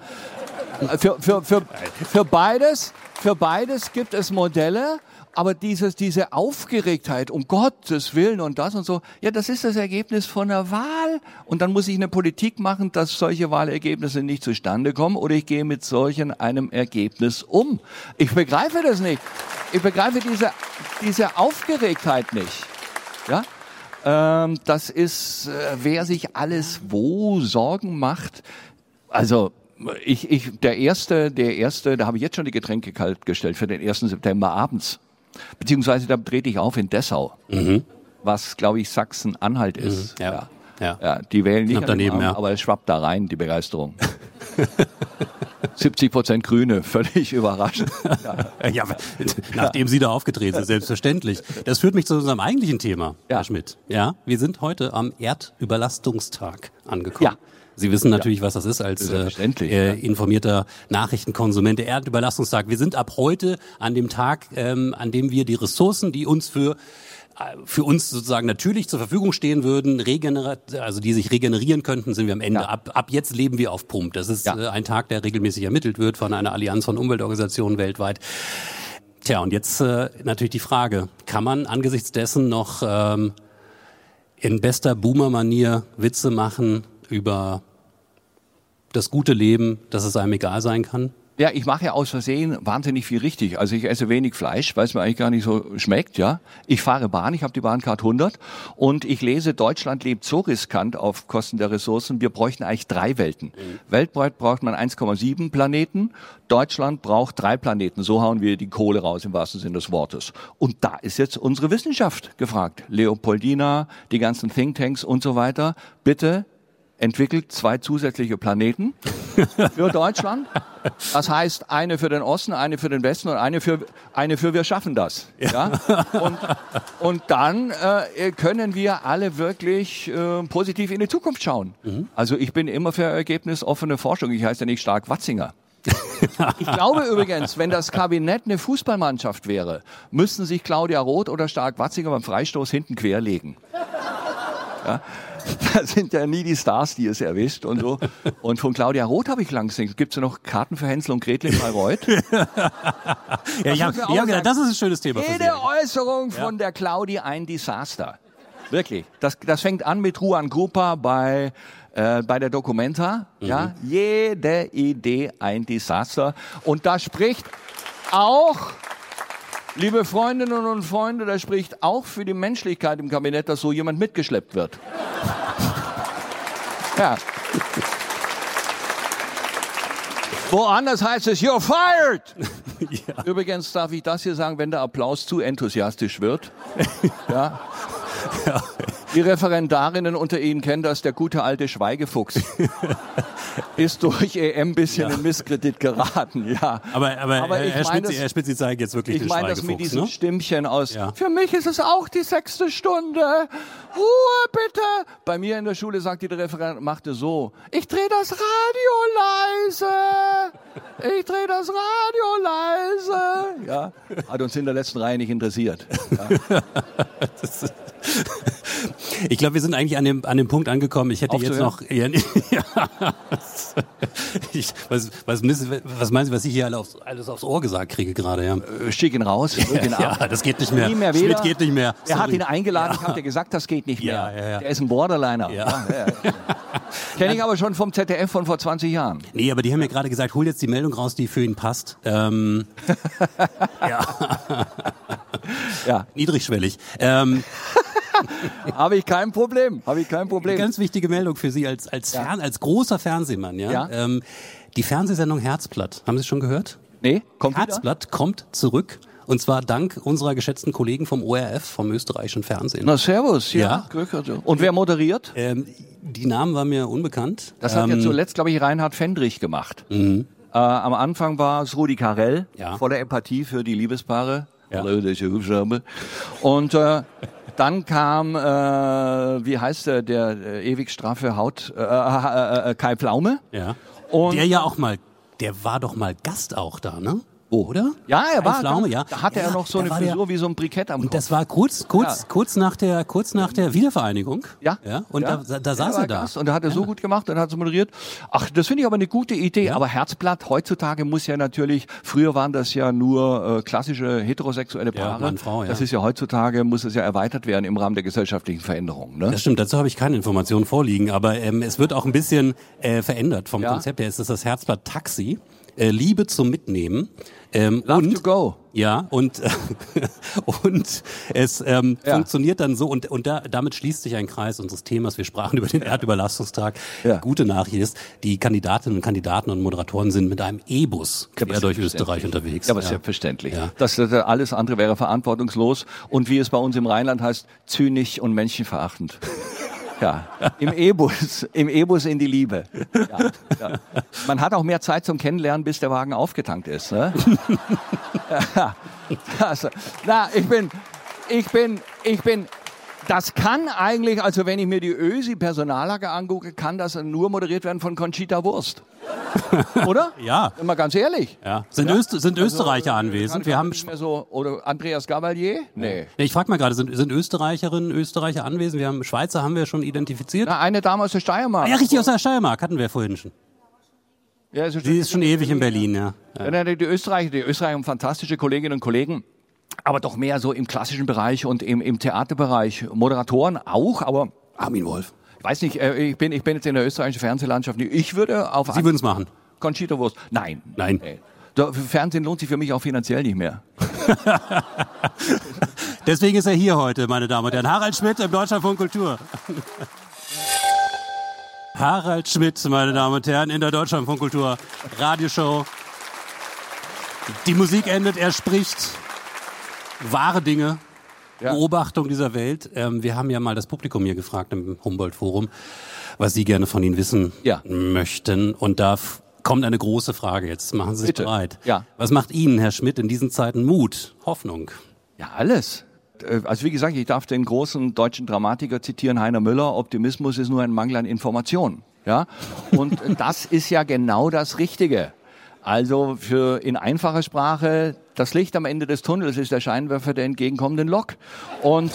Für beides gibt es Modelle. Aber diese Aufgeregtheit, um Gottes Willen und das und so, ja, das ist das Ergebnis von einer Wahl. Und dann muss ich eine Politik machen, dass solche Wahlergebnisse nicht zustande kommen oder ich gehe mit einem Ergebnis um. Ich begreife das nicht. Ich begreife diese Aufgeregtheit nicht. Ja? Das ist, wer sich alles wo Sorgen macht. Also, der erste, da habe ich jetzt schon die Getränke kalt gestellt für den 1. September abends. Beziehungsweise da trete ich auf in Dessau, was, glaube ich, Sachsen-Anhalt ist. Ja, die wählen nicht daneben, aber es schwappt da rein, die Begeisterung. 70% Grüne, völlig überraschend. Ja, nachdem Sie da aufgetreten sind, selbstverständlich. Das führt mich zu unserem eigentlichen Thema, Herr Schmidt. Ja, wir sind heute am Erdüberlastungstag angekommen. Ja. Sie wissen natürlich, was das ist als informierter Nachrichtenkonsument. Der Erdüberlastungstag. Wir sind ab heute an dem Tag, an dem wir die Ressourcen, die uns für für uns sozusagen natürlich zur Verfügung stehen würden, also die sich regenerieren könnten, sind wir am Ende. Ab jetzt leben wir auf Pump. Das ist ein Tag, der regelmäßig ermittelt wird von einer Allianz von Umweltorganisationen weltweit. Tja, und jetzt natürlich die Frage, kann man angesichts dessen noch in bester Boomer-Manier Witze machen über das gute Leben, dass es einem egal sein kann? Ja, ich mache ja aus Versehen wahnsinnig viel richtig. Also ich esse wenig Fleisch, weil es mir eigentlich gar nicht so schmeckt. Ja, ich fahre Bahn, ich habe die Bahncard 100 und ich lese, Deutschland lebt so riskant auf Kosten der Ressourcen, wir bräuchten eigentlich 3 Welten. Weltweit braucht man 1,7 Planeten, Deutschland braucht 3 Planeten. So hauen wir die Kohle raus im wahrsten Sinne des Wortes. Und da ist jetzt unsere Wissenschaft gefragt. Leopoldina, die ganzen Thinktanks und so weiter. Bitte entwickelt 2 zusätzliche Planeten für Deutschland. Das heißt, eine für den Osten, eine für den Westen und eine für wir schaffen das. Ja? Und dann können wir alle wirklich positiv in die Zukunft schauen. Also ich bin immer für ergebnisoffene Forschung. Ich heiße ja nicht Stark-Watzinger. Ich glaube übrigens, wenn das Kabinett eine Fußballmannschaft wäre, müssten sich Claudia Roth oder Stark-Watzinger beim Freistoß hinten querlegen. Ja? Da sind ja nie die Stars, die es erwischt und so. Und von Claudia Roth habe ich langsam. Gibt es ja noch Karten für Hänsel und Gretel in Bayreuth? Ja, das ist ein schönes Thema. Jede Äußerung von der Claudi ein Desaster. Wirklich. Das fängt an mit Juan Grupa bei der Documenta. Ja, jede Idee ein Desaster. Und da spricht auch, liebe Freundinnen und Freunde, da spricht auch für die Menschlichkeit im Kabinett, dass so jemand mitgeschleppt wird. Ja. Woanders heißt es, you're fired! Ja. Übrigens darf ich das hier sagen, wenn der Applaus zu enthusiastisch wird. Ja. Ja. Die Referendarinnen unter Ihnen kennen das, der gute alte Schweigefuchs ist durch EM ein bisschen in Misskredit geraten. Ja. Aber Herr Spitz, Sie zeigen jetzt wirklich den Schweigefuchs. Ich meine das mit diesem Stimmchen aus, für mich ist es auch die 6. Stunde. Ruhe bitte. Bei mir in der Schule sagte der Referent, machte so, ich drehe das Radio leise. Ich drehe das Radio leise. Ja. Hat uns in der letzten Reihe nicht interessiert. Ja. Ich glaube, wir sind eigentlich an dem Punkt angekommen. Ich hätte jetzt noch... Was meinen Sie, was ich hier alles aufs Ohr gesagt kriege gerade? Ja. Schick ihn raus. Ja, das geht nicht mehr. Schmidt geht nicht mehr. Er hat ihn eingeladen, ich habe dir gesagt, das geht nicht mehr. Ja. Der ist ein Borderliner. Ja. Kenne ich aber schon vom ZDF von vor 20 Jahren. Nee, aber die haben ja gerade gesagt, hol jetzt die Meldung raus, die für ihn passt. Ja. Niedrigschwellig. Habe ich kein Problem. Eine ganz wichtige Meldung für Sie als großer Fernsehmann. Ja? Die Fernsehsendung Herzblatt, haben Sie es schon gehört? Nee, Herzblatt kommt zurück. Und zwar dank unserer geschätzten Kollegen vom ORF, vom österreichischen Fernsehen. Na servus, ja. Und wer moderiert? Die Namen waren mir unbekannt. Das hat ja zuletzt, glaube ich, Reinhard Fendrich gemacht. Am Anfang war es Rudi Carrell, voller Empathie für die Liebespaare. Ja. Und dann kam, wie heißt der ewig straffe Haut, Kai Pflaume. Ja. Und der war doch mal Gast auch da, ne? Oder? Ja, er war Pflaume, da hatte er noch so eine Frisur wie so ein Brikett am Kopf. Und das war kurz nach der Wiedervereinigung. Ja. Und da saß er da. Und da hat er so gut gemacht, dann hat er moderiert. Ach, das finde ich aber eine gute Idee. Ja. Aber Herzblatt heutzutage muss ja natürlich, früher waren das ja nur klassische heterosexuelle Paare. Ja, Mann, Frau, ja. Das ist ja heutzutage, muss es ja erweitert werden im Rahmen der gesellschaftlichen Veränderungen. Ne? Das stimmt, dazu habe ich keine Informationen vorliegen. Aber es wird auch ein bisschen verändert vom Konzept her. Es ist das Herzblatt Taxi. Liebe zum Mitnehmen. Love to go. Ja, und es funktioniert dann so und damit schließt sich ein Kreis unseres Themas. Wir sprachen über den Erdüberlastungstag. Ja. Gute Nachricht ist, die Kandidatinnen und Kandidaten und Moderatoren sind mit einem E-Bus quer durch Österreich unterwegs. Ja, aber selbstverständlich. Ja. Das alles andere wäre verantwortungslos und wie es bei uns im Rheinland heißt, zynisch und menschenverachtend. Ja, im E-Bus in die Liebe. Ja. Man hat auch mehr Zeit zum Kennenlernen, bis der Wagen aufgetankt ist. Ne? Das kann eigentlich, also wenn ich mir die Ösi-Personallage angucke, kann das nur moderiert werden von Conchita Wurst. Oder? Ja. Immer ganz ehrlich. Ja. Sind Österreicher anwesend? Wir haben oder Andreas Gabalier? Nee. Ich frage mal gerade, sind Österreicher anwesend? Wir haben Schweizer haben wir schon identifiziert. Na, eine Dame aus der Steiermark. Ja, richtig, aus der Steiermark hatten wir vorhin schon. Ja, Sie ist schon ewig in Berlin, ja. Die Österreicher haben fantastische Kolleginnen und Kollegen. Aber doch mehr so im klassischen Bereich und im Theaterbereich. Moderatoren auch, aber Armin Wolf. ich weiß nicht, ich bin jetzt in der österreichischen Fernsehlandschaft. Ich würde auf Sie würden es machen? Conchita Wurst. Nein. Nein. Fernsehen lohnt sich für mich auch finanziell nicht mehr. Deswegen ist er hier heute, meine Damen und Herren. Harald Schmidt im Deutschlandfunk Kultur. Harald Schmidt, meine Damen und Herren, in der Deutschlandfunk Kultur Radioshow. Die Musik endet, er spricht. Wahre Dinge, Beobachtung dieser Welt. Wir haben ja mal das Publikum hier gefragt im Humboldt-Forum, was Sie gerne von Ihnen wissen möchten. Und da kommt eine große Frage jetzt. Machen Sie sich bereit. Ja. Was macht Ihnen, Herr Schmidt, in diesen Zeiten Mut, Hoffnung? Ja, alles. Also wie gesagt, ich darf den großen deutschen Dramatiker zitieren, Heiner Müller, Optimismus ist nur ein Mangel an Information. Ja? Und das ist ja genau das Richtige. Also in einfacher Sprache, das Licht am Ende des Tunnels ist der Scheinwerfer der entgegenkommenden Lok. Und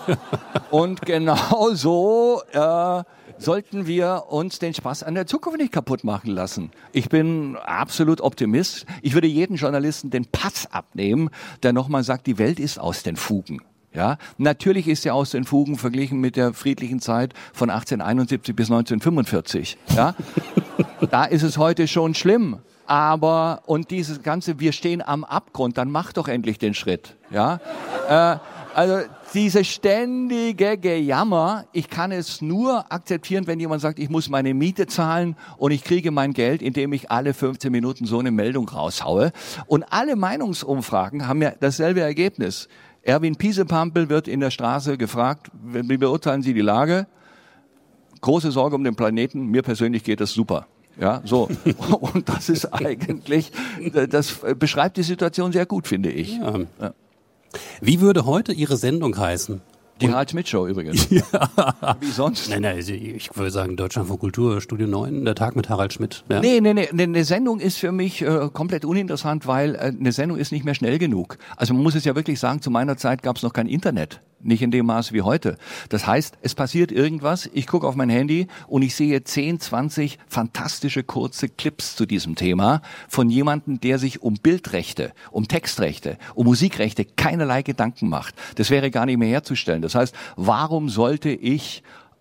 genau so sollten wir uns den Spaß an der Zukunft nicht kaputt machen lassen. Ich bin absolut Optimist. Ich würde jeden Journalisten den Pass abnehmen, der nochmal sagt, die Welt ist aus den Fugen. Ja, natürlich ist sie aus den Fugen verglichen mit der friedlichen Zeit von 1871 bis 1945. Ja, da ist es heute schon schlimm. Aber, und dieses Ganze, wir stehen am Abgrund, dann mach doch endlich den Schritt. Ja? Also diese ständige Gejammer, ich kann es nur akzeptieren, wenn jemand sagt, ich muss meine Miete zahlen und ich kriege mein Geld, indem ich alle 15 Minuten so eine Meldung raushaue. Und alle Meinungsumfragen haben ja dasselbe Ergebnis. Erwin Piesepampel wird in der Straße gefragt, wie beurteilen Sie die Lage? Große Sorge um den Planeten, mir persönlich geht es super. Ja, so. Und das ist eigentlich, das beschreibt die Situation sehr gut, finde ich. Ja. Ja. Wie würde heute Ihre Sendung heißen? Die Harald Schmidt Show übrigens. Ja. Wie sonst? Nein, ich würde sagen Deutschlandfunk Kultur, Studio 9, der Tag mit Harald Schmidt. Ja. Nee, eine Sendung ist für mich komplett uninteressant, weil eine Sendung ist nicht mehr schnell genug. Also man muss es ja wirklich sagen, zu meiner Zeit gab es noch kein Internet. Nicht in dem Maß wie heute. Das heißt, es passiert irgendwas, ich gucke auf mein Handy und ich sehe 10, 20 fantastische kurze Clips zu diesem Thema von jemandem, der sich um Bildrechte, um Textrechte, um Musikrechte keinerlei Gedanken macht. Das wäre gar nicht mehr herzustellen. Das heißt, warum sollte ich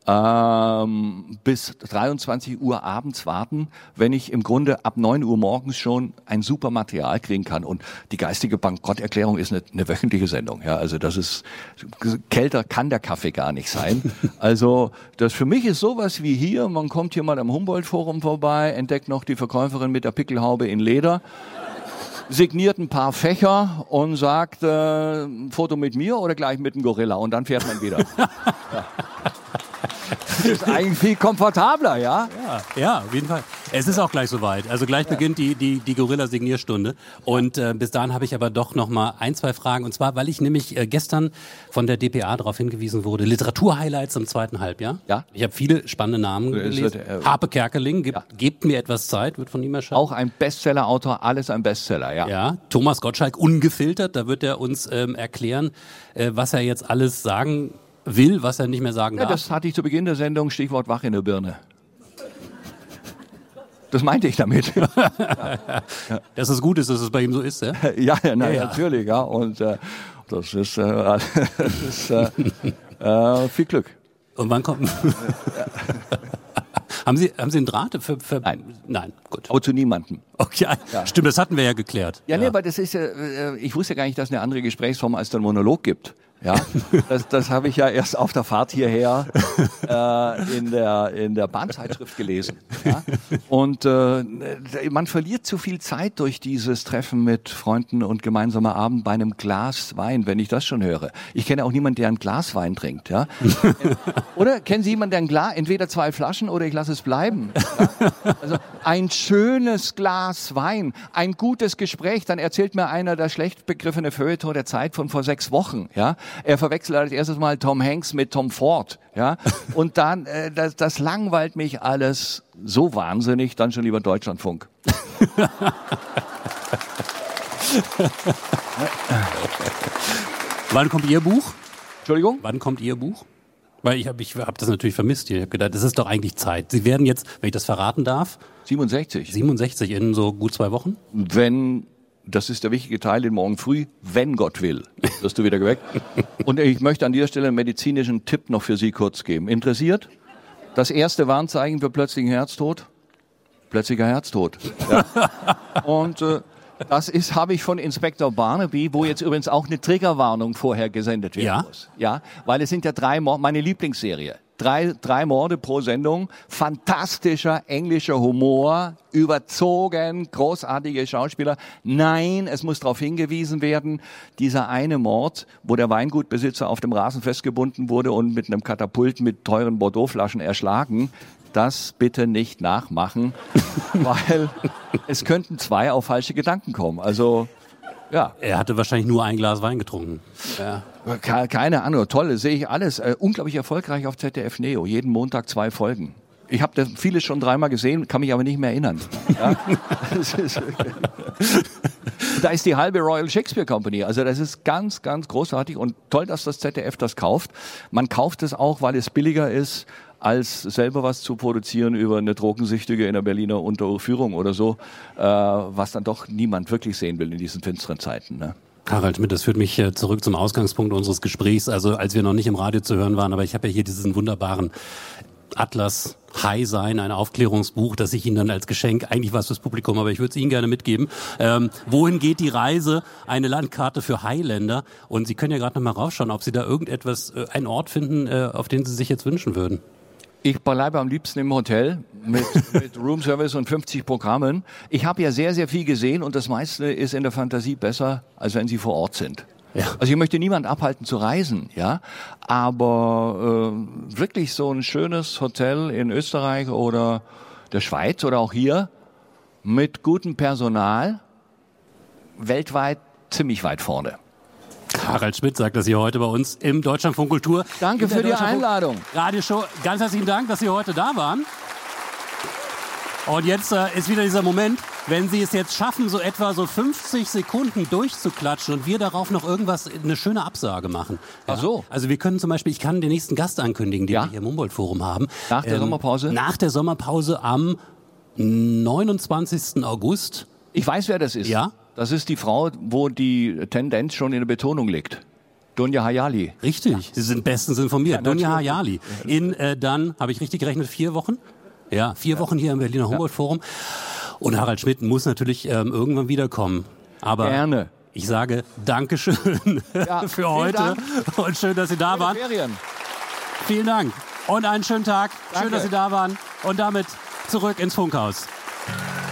bis 23 Uhr abends warten, wenn ich im Grunde ab 9 Uhr morgens schon ein super Material kriegen kann. Und die geistige Bankrotterklärung ist eine wöchentliche Sendung. Ja, also das ist, kälter kann der Kaffee gar nicht sein. Also das für mich ist sowas wie hier, man kommt hier mal am Humboldt-Forum vorbei, entdeckt noch die Verkäuferin mit der Pickelhaube in Leder, signiert ein paar Fächer und sagt, Foto mit mir oder gleich mit dem Gorilla, und dann fährt man wieder. Ja. Das ist eigentlich viel komfortabler, ja? Ja, auf jeden Fall. Es ist auch gleich soweit. Also gleich beginnt die Gorilla-Signierstunde. Und bis dahin habe ich aber doch noch mal ein, zwei Fragen. Und zwar, weil ich nämlich gestern von der dpa darauf hingewiesen wurde, Literaturhighlights im zweiten Halbjahr. Ja. Ich habe viele spannende Namen gelesen. Harpe Kerkeling, gebt mir etwas Zeit, wird von ihm erschaffen. Auch ein Bestseller-Autor, alles ein Bestseller, ja. Ja, Thomas Gottschalk, ungefiltert, da wird er uns erklären, was er jetzt alles sagen will, was er nicht mehr sagen darf. Das hatte ich zu Beginn der Sendung, Stichwort Wach in der Birne. Das meinte ich damit. Dass es gut ist, dass es bei ihm so ist, ja? Ja, natürlich, ja. Und das ist viel Glück. Und wann kommt... Haben Sie einen Draht? Nein, gut. Aber zu niemandem. Okay, ja. Stimmt, das hatten wir ja geklärt. Ja, nee, aber das ist ich wusste gar nicht, dass es eine andere Gesprächsform als der Monolog gibt. Ja, das habe ich ja erst auf der Fahrt hierher in der Bahnzeitschrift gelesen. Ja? Und man verliert zu viel Zeit durch dieses Treffen mit Freunden und gemeinsamer Abend bei einem Glas Wein, wenn ich das schon höre. Ich kenne auch niemanden, der ein Glas Wein trinkt. Ja? Oder kennen Sie jemanden, der entweder 2 Flaschen oder ich lasse es bleiben. Ja? Also ein schönes Glas Wein, ein gutes Gespräch, dann erzählt mir einer das schlecht begriffene Feuilleton der Zeit von vor 6 Wochen. Ja? Er verwechselt als erstes mal Tom Hanks mit Tom Ford. Ja? Und dann, das langweilt mich alles so wahnsinnig, dann schon lieber Deutschlandfunk. Wann kommt Ihr Buch? Entschuldigung? Wann kommt Ihr Buch? Weil ich hab das natürlich vermisst hier. Ich habe gedacht, es ist doch eigentlich Zeit. Sie werden jetzt, wenn ich das verraten darf, 67 in so gut 2 Wochen? Das ist der wichtige Teil, den morgen früh, wenn Gott will, wirst du wieder geweckt. Und ich möchte an dieser Stelle einen medizinischen Tipp noch für Sie kurz geben. Interessiert? Das erste Warnzeichen für plötzlichen Herztod? Plötzlicher Herztod. Ja. Und das habe ich von Inspektor Barnaby, wo jetzt übrigens auch eine Triggerwarnung vorher gesendet werden muss. Ja, weil es sind ja 3 Morde, meine Lieblingsserie. 3 Morde pro Sendung, fantastischer englischer Humor, überzogen, großartige Schauspieler. Nein, es muss darauf hingewiesen werden, dieser eine Mord, wo der Weingutbesitzer auf dem Rasen festgebunden wurde und mit einem Katapult mit teuren Bordeauxflaschen erschlagen, das bitte nicht nachmachen, weil es könnten 2 auf falsche Gedanken kommen. Also, ja. Er hatte wahrscheinlich nur ein Glas Wein getrunken. Ja. Keine Ahnung, toll, sehe ich alles. Unglaublich erfolgreich auf ZDF Neo, jeden Montag 2 Folgen. Ich habe vieles schon 3-mal gesehen, kann mich aber nicht mehr erinnern. Ja? Da ist die halbe Royal Shakespeare Company. Also das ist ganz, ganz großartig und toll, dass das ZDF das kauft. Man kauft es auch, weil es billiger ist, als selber was zu produzieren über eine Drogensüchtige in der Berliner Unterführung oder so, was dann doch niemand wirklich sehen will in diesen finsteren Zeiten. Ne? Harald Schmidt, das führt mich zurück zum Ausgangspunkt unseres Gesprächs, also als wir noch nicht im Radio zu hören waren, aber ich habe ja hier diesen wunderbaren Atlas High Sein, ein Aufklärungsbuch, das ich Ihnen dann als Geschenk, eigentlich was fürs Publikum, aber ich würde es Ihnen gerne mitgeben. Wohin geht die Reise? Eine Landkarte für Highlander. Und Sie können ja gerade noch mal raufschauen, ob Sie da irgendetwas, einen Ort finden, auf den Sie sich jetzt wünschen würden. Ich bleibe am liebsten im Hotel mit Roomservice und 50 Programmen. Ich habe ja sehr, sehr viel gesehen und das meiste ist in der Fantasie besser, als wenn Sie vor Ort sind. Ja. Also ich möchte niemand abhalten zu reisen, ja, aber wirklich so ein schönes Hotel in Österreich oder der Schweiz oder auch hier mit gutem Personal, weltweit ziemlich weit vorne. Harald Schmidt sagt das hier heute bei uns im Deutschlandfunk Kultur. Danke für die Einladung. Radioshow, ganz herzlichen Dank, dass Sie heute da waren. Und jetzt ist wieder dieser Moment, wenn Sie es jetzt schaffen, so etwa so 50 Sekunden durchzuklatschen und wir darauf noch irgendwas, eine schöne Absage machen. Ja? Ach so. Also wir können zum Beispiel, ich kann den nächsten Gast ankündigen, den wir hier im Humboldt-Forum haben. Nach der Sommerpause? Nach der Sommerpause am 29. August. Ich weiß, wer das ist. Ja? Das ist die Frau, wo die Tendenz schon in der Betonung liegt. Dunja Hayali. Richtig, ja. Sie sind bestens informiert. Ja, Dunja Hayali. In dann, habe ich richtig gerechnet, 4 Wochen? Ja, 4 Wochen hier im Berliner Humboldt-Forum. Und Harald Schmidt muss natürlich irgendwann wiederkommen. Aber gerne. Ich sage Dankeschön für heute. Dank. Und schön, dass Sie da waren. Ferien. Vielen Dank. Und einen schönen Tag. Danke. Schön, dass Sie da waren. Und damit zurück ins Funkhaus.